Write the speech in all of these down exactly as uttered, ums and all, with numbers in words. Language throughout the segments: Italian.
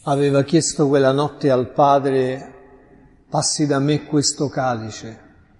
aveva chiesto quella notte al Padre: passi da me questo calice.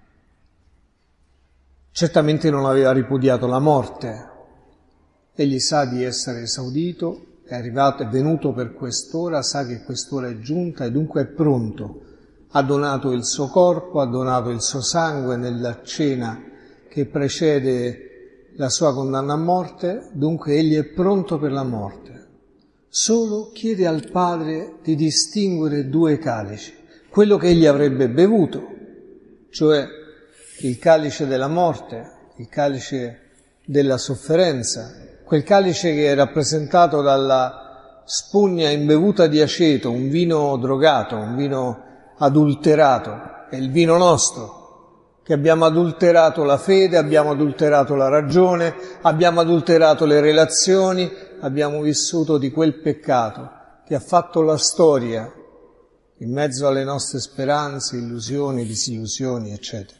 Certamente non aveva ripudiato la morte, egli sa di essere esaudito, è arrivato, è venuto per quest'ora, sa che quest'ora è giunta e dunque è pronto. Ha donato il suo corpo, ha donato il suo sangue nella cena che precede la sua condanna a morte, dunque egli è pronto per la morte. Solo chiede al Padre di distinguere due calici, quello che egli avrebbe bevuto, cioè il calice della morte, il calice della sofferenza, quel calice che è rappresentato dalla spugna imbevuta di aceto, un vino drogato, un vino adulterato, è il vino nostro, che abbiamo adulterato la fede, abbiamo adulterato la ragione, abbiamo adulterato le relazioni, abbiamo vissuto di quel peccato che ha fatto la storia in mezzo alle nostre speranze, illusioni, disillusioni, eccetera.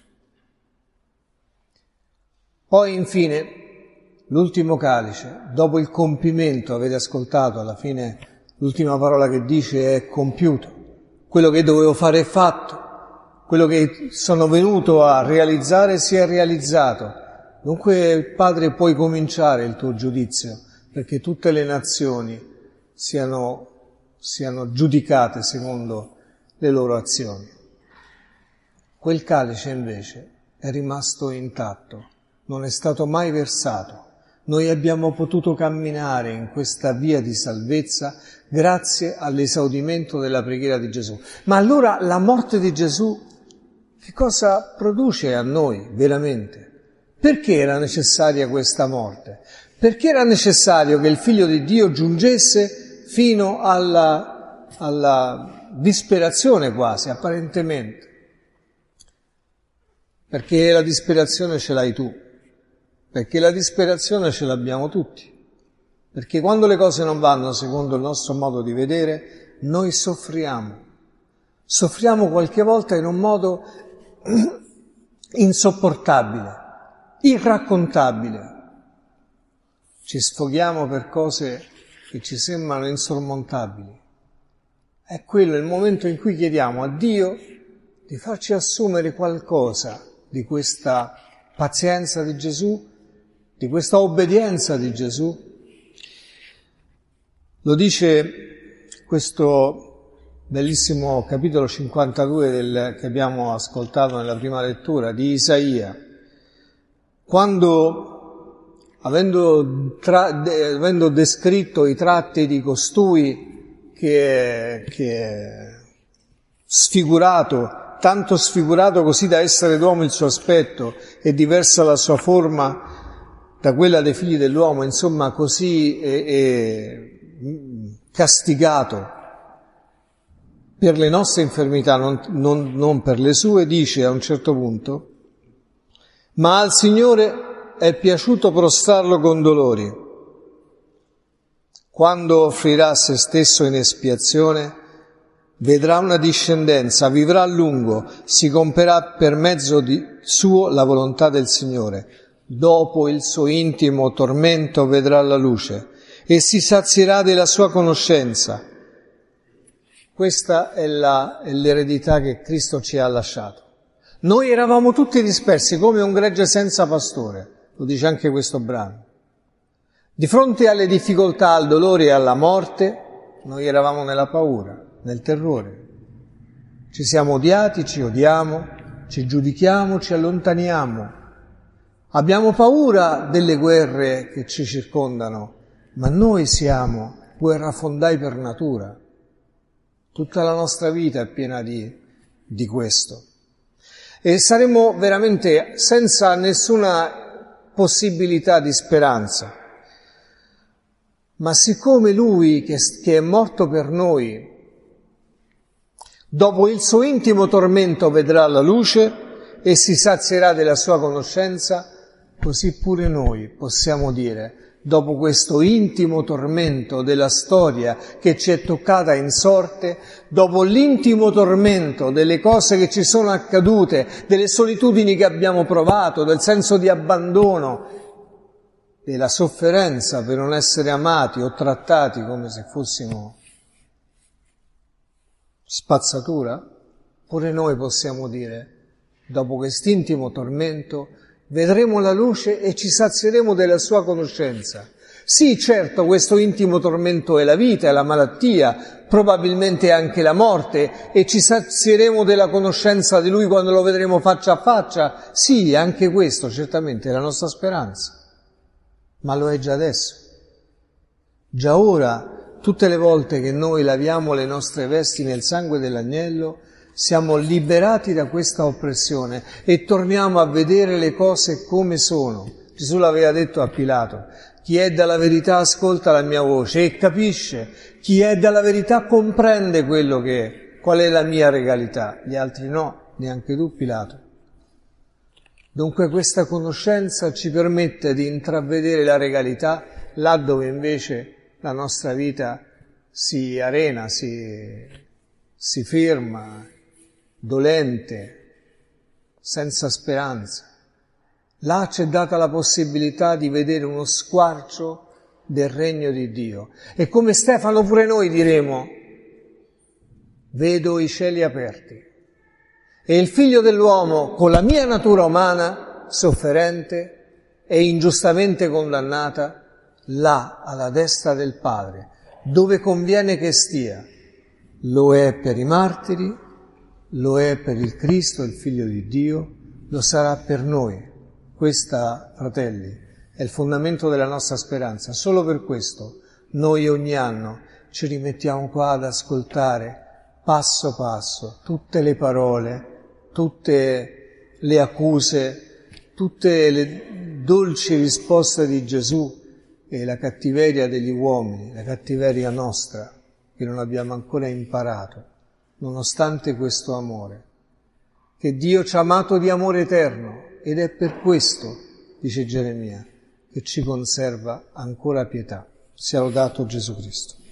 Poi infine l'ultimo calice, dopo il compimento, avete ascoltato alla fine l'ultima parola che dice è compiuto, quello che dovevo fare è fatto. Quello che sono venuto a realizzare si è realizzato. Dunque, Padre, puoi cominciare il tuo giudizio, perché tutte le nazioni siano, siano giudicate secondo le loro azioni. Quel calice invece è rimasto intatto, non è stato mai versato. Noi abbiamo potuto camminare in questa via di salvezza grazie all'esaudimento della preghiera di Gesù. Ma allora la morte di Gesù che cosa produce a noi veramente? Perché era necessaria questa morte? Perché era necessario che il Figlio di Dio giungesse fino alla, alla disperazione quasi, apparentemente? Perché la disperazione ce l'hai tu, perché la disperazione ce l'abbiamo tutti, perché quando le cose non vanno secondo il nostro modo di vedere, noi soffriamo. Soffriamo qualche volta in un modo insopportabile, irraccontabile. Ci sfoghiamo per cose che ci sembrano insormontabili. È quello il momento in cui chiediamo a Dio di farci assumere qualcosa di questa pazienza di Gesù, di questa obbedienza di Gesù. Lo dice questo bellissimo capitolo cinquantadue del, che abbiamo ascoltato nella prima lettura di Isaia, quando avendo, tra, de, avendo descritto i tratti di costui che, che è sfigurato, tanto sfigurato così da essere d'uomo il suo aspetto e diversa la sua forma da quella dei figli dell'uomo, insomma così è, è castigato per le nostre infermità, non, non, non per le sue, dice a un certo punto: ma al Signore è piaciuto prostrarlo con dolori. Quando offrirà se stesso in espiazione, vedrà una discendenza, vivrà a lungo, si compierà per mezzo di suo la volontà del Signore. Dopo il suo intimo tormento vedrà la luce e si sazierà della sua conoscenza. Questa è, la, è l'eredità che Cristo ci ha lasciato. Noi eravamo tutti dispersi come un gregge senza pastore, lo dice anche questo brano. Di fronte alle difficoltà, al dolore e alla morte, noi eravamo nella paura, nel terrore. Ci siamo odiati, ci odiamo, ci giudichiamo, ci allontaniamo. Abbiamo paura delle guerre che ci circondano, ma noi siamo guerrafondai per natura. Tutta la nostra vita è piena di, di questo. E saremo veramente senza nessuna possibilità di speranza. Ma siccome Lui, che, che è morto per noi, dopo il suo intimo tormento vedrà la luce e si sazierà della sua conoscenza, così pure noi possiamo dire: dopo questo intimo tormento della storia che ci è toccata in sorte, dopo l'intimo tormento delle cose che ci sono accadute, delle solitudini che abbiamo provato, del senso di abbandono, della sofferenza per non essere amati o trattati come se fossimo spazzatura, pure noi possiamo dire, dopo quest'intimo tormento, vedremo la luce e ci sazieremo della sua conoscenza. Sì, certo, questo intimo tormento è la vita, è la malattia, probabilmente anche la morte, e ci sazieremo della conoscenza di Lui quando lo vedremo faccia a faccia. Sì, anche questo certamente è la nostra speranza, ma lo è già adesso. Già ora, tutte le volte che noi laviamo le nostre vesti nel sangue dell'agnello, siamo liberati da questa oppressione e torniamo a vedere le cose come sono. Gesù l'aveva detto a Pilato: chi è dalla verità ascolta la mia voce e capisce, chi è dalla verità comprende quello che è, qual è la mia regalità, gli altri no, neanche tu Pilato. Dunque questa conoscenza ci permette di intravedere la regalità là dove invece la nostra vita si arena, si, si ferma, dolente, senza speranza. Là c'è data la possibilità di vedere uno squarcio del regno di Dio. E come Stefano pure noi diremo: vedo i cieli aperti e il Figlio dell'uomo con la mia natura umana, sofferente e ingiustamente condannata, là alla destra del Padre, dove conviene che stia. Lo è per i martiri, lo è per il Cristo, il Figlio di Dio, lo sarà per noi. Questa, fratelli, è il fondamento della nostra speranza. Solo per questo noi ogni anno ci rimettiamo qua ad ascoltare passo passo tutte le parole, tutte le accuse, tutte le dolci risposte di Gesù e la cattiveria degli uomini, la cattiveria nostra, che non abbiamo ancora imparato, nonostante questo amore, che Dio ci ha amato di amore eterno. Ed è per questo, dice Geremia, che ci conserva ancora pietà. Sia lodato Gesù Cristo.